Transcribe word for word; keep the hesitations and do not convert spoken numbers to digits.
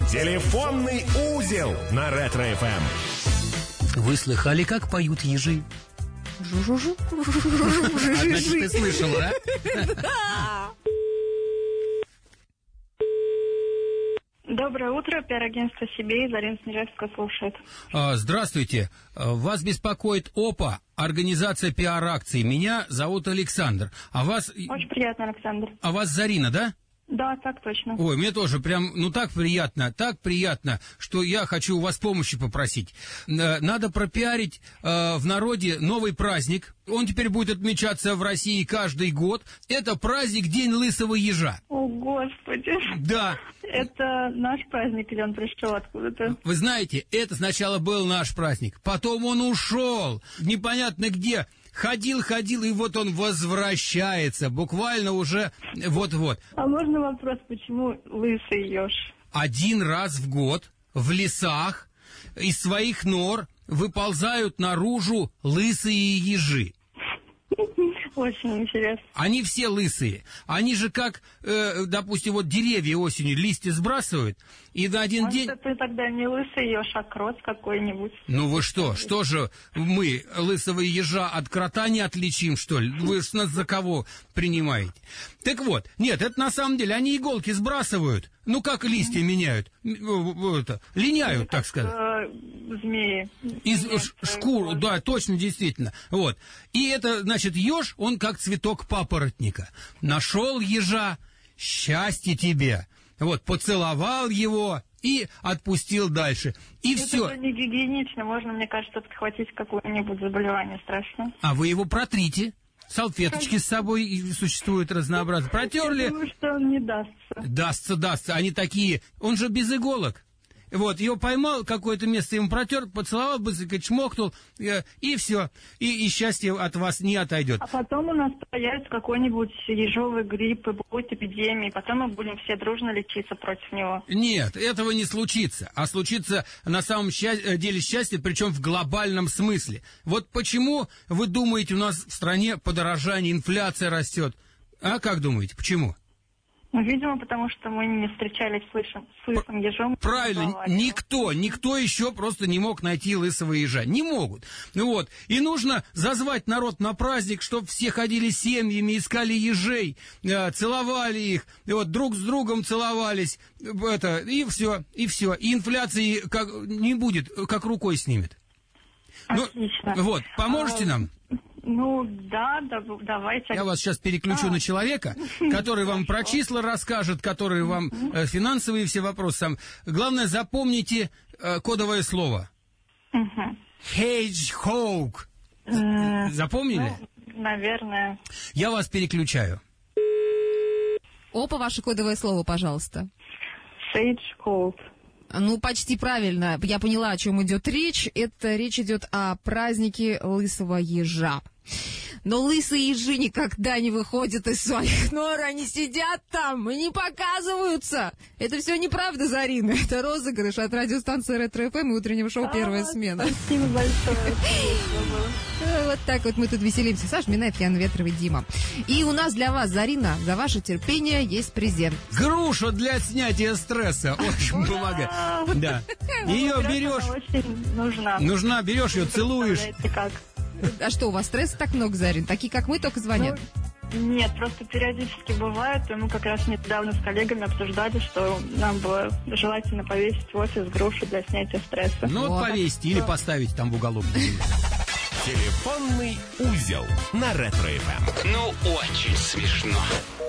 Телефонный узел на Ретро-эф эм. Вы слыхали, как поют ежи? Жу-жу-жу. А значит, ты слышала, да? Да. Доброе утро, пиар-агентство Сибирь, Зарина Снежевская слушает. А, здравствуйте, вас беспокоит ОПА, организация пиар-акций. Меня зовут Александр, а вас... Очень приятно, Александр. А вас Зарина, да? Да, так точно. Ой, мне тоже прям, ну так приятно, так приятно, что я хочу у вас помощи попросить. Надо пропиарить э, в народе новый праздник. Он теперь будет отмечаться в России каждый год. Это праздник День Лысого Ежа. О, Господи. Да. Это наш праздник, или он пришел откуда-то? Вы знаете, это сначала был наш праздник, потом он ушел, непонятно где. Ходил, ходил, и вот он возвращается, буквально уже вот-вот. А можно вопрос, почему лысый еж? Один раз в год в лесах из своих нор выползают наружу лысые ежи. Очень интересно. Они все лысые. Они же как, э, допустим, вот деревья осенью листья сбрасывают, и на один Может, день... это тогда не лысый еж, а крот какой-нибудь? Ну вы что, что же мы лысого ежа от крота не отличим, что ли? Вы ж нас за кого принимаете? Так вот, нет, это на самом деле, они иголки сбрасывают, ну как листья меняют, это, линяют, так сказать. Э, змеи. Из ш- шкуру, да, точно, действительно. Вот. И это, значит, еж, он как цветок папоротника. Нашел ежа, счастье тебе. Вот, поцеловал его и отпустил дальше. И это все. Это не гигиенично, можно, мне кажется, подхватить какое-нибудь заболевание страшное. А вы его протрите. Салфеточки с собой существуют разнообразные. Протерли. Я думаю, что он не дастся. Дастся, дастся. Они такие. Он же без иголок. Вот, его поймал, какое-то место ему протер, поцеловал, быстренько чмокнул, и, и все. И, и счастье от вас не отойдет. А потом у нас появится какой-нибудь ежовый грипп, и будет эпидемия, и потом мы будем все дружно лечиться против него. Нет, этого не случится. А случится на самом счастье, деле счастье, причем в глобальном смысле. Вот почему, вы думаете, у нас в стране подорожание, инфляция растет? А как думаете, почему? Ну, видимо, потому что мы не встречались с лысым, с лысым ежом. Правильно, никто, никто еще просто не мог найти лысого ежа. Не могут. Ну вот, и нужно зазвать народ на праздник, чтобы все ходили семьями, искали ежей, э, целовали их, и вот друг с другом целовались, это, и все, и все. И инфляции как, не будет, как рукой снимет. Отлично. Ну, вот, поможете а... нам? Ну, да, да, давайте. Я вас сейчас переключу а. на человека, который вам про числа расскажет, который вам э, финансовые все вопросы сам. Главное, запомните э, кодовое слово. Hedgehog. Запомнили? Ну, наверное. Я вас переключаю. Опа, ваше кодовое слово, пожалуйста. Hedgehog. Ну, почти правильно. Я поняла, о чем идет речь. Это речь идет о празднике лысого ежа. Но лысые ежи никогда не выходят из своих нор, они сидят там и не показываются. Это все неправда, Зарина. Это розыгрыш от радиостанции Ретро-эф эм и утреннего шоу «Первая смена». Спасибо большое. Вот так вот мы тут веселимся. Саша Минаев, Яна Ветрова и Дима. И у нас для вас, Зарина, за ваше терпение есть презент. Груша для снятия стресса. Очень помогает. Да. Ее берешь. Очень нужна. Нужна, берешь ее, целуешь. Как? А что, у вас стресса так много, Зарин? Такие, как мы, только звонят? Ну, нет, просто периодически бывает. И мы как раз недавно с коллегами обсуждали, что нам бы желательно повесить в офис грушу для снятия стресса. Ну, вот повесить или поставить там в уголок. Телефонный узел на Ретро-эф эм. Ну, очень смешно.